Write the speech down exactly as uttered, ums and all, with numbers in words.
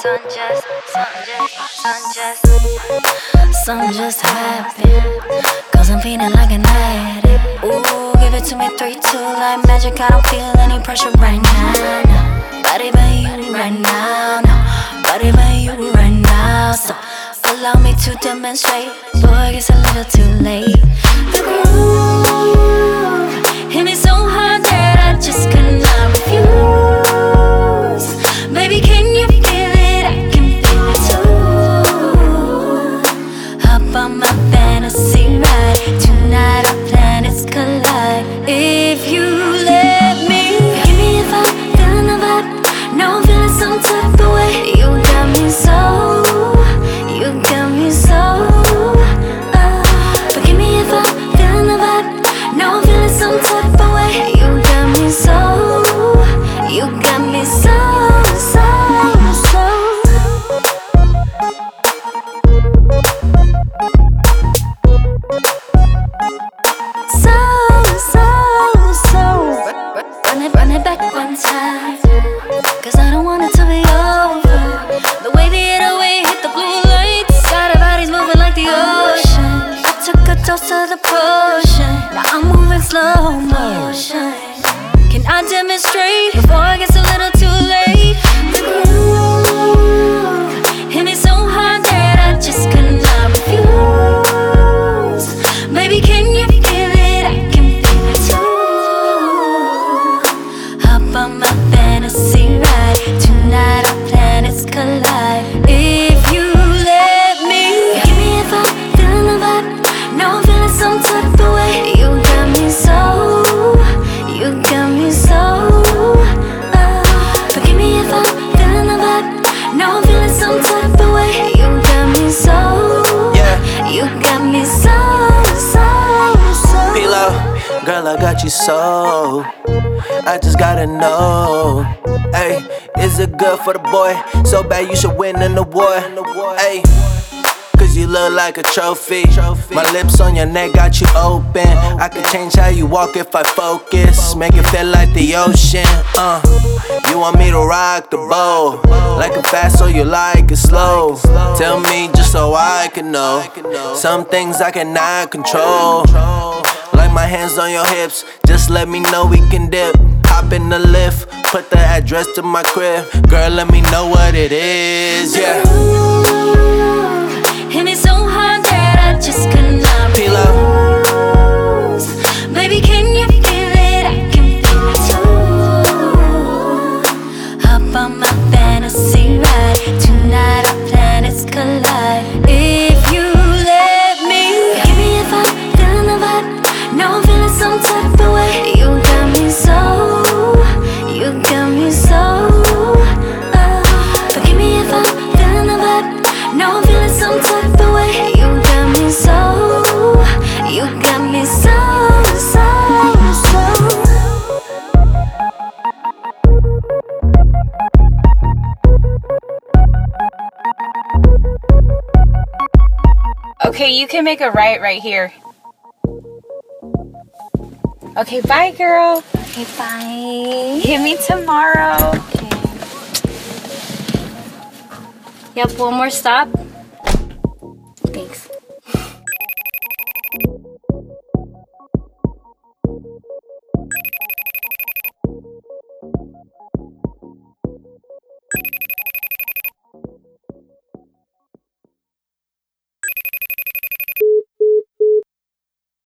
Some just, some just, some just, some just happened. Cause I'm feeling like an addict. Ooh, give it to me three, two, like magic. I don't feel any pressure right now. No. Body by you right now. No. Body by you right now. So allow me to demonstrate. Boy, it's a little too late. The groove hit me so hard that I just could not refuse. Baby, can you feel it? I can feel it too. Hop on my fantasy ride. Tonight our planets collide. If you let me, give me a vibe, feeling the vibe. No, I'm feeling some type of way. You got me so, you got me so. Uh, but give me a vibe, feeling the vibe. No, I'm feeling some type of way. You got me so, you got me so, so, so. So, so, so. Run it, run it back one time. Cause I don't want it to be over. The way the eight oh eight hit the blue lights. Got our bodies moving like the ocean. I took a toast to the potion. Now I'm moving slow motion. Can I demonstrate before it gets a little too late? The groove hit me so hard that I just could not refuse. Baby, can you feel it? I can feel it too. Hop on my fantasy ride. Tonight our planets collide. If you let me, give me a vibe, feeling the vibe. No, I'm feeling some type of way. You got me so, you got me so. Uh, but give me a vibe, feeling the vibe. No, I'm feeling some type of way. You got me so, Yeah. you got me so, so, so. P-Lo, girl, I got you so. I just gotta know. Hey, is it good for the boy? So bad you should win an award. Hey, cause you look like a trophy. My lips on your neck got you open. I could change how you walk if I focus. Make it feel like the ocean. Uh, you want me to rock the boat? Like it fast or you like it slow? Tell me just so I can know. Some things I cannot control. Like my hands on your hips. Just let me know we can dip. Hop in the lift, put the address to my crib. Girl, let me know what it is, yeah. Hit me so hard that I just could not P-Lo. refuse. Baby, can you feel it? I can feel it too. Hop on my fantasy ride. Tonight our planets collide. If you let me, give me a vibe, feeling the vibe. No, I'm feeling some type of way. You got me so, you got me so. Uh, but give me a vibe, feeling the vibe. No, I'm feeling some type of way. You got me so, you got me so, so, so. Okay, you can make a right right here. Okay, bye, girl. Okay, bye. Hit me tomorrow. Okay. Yep, one more stop. Thanks.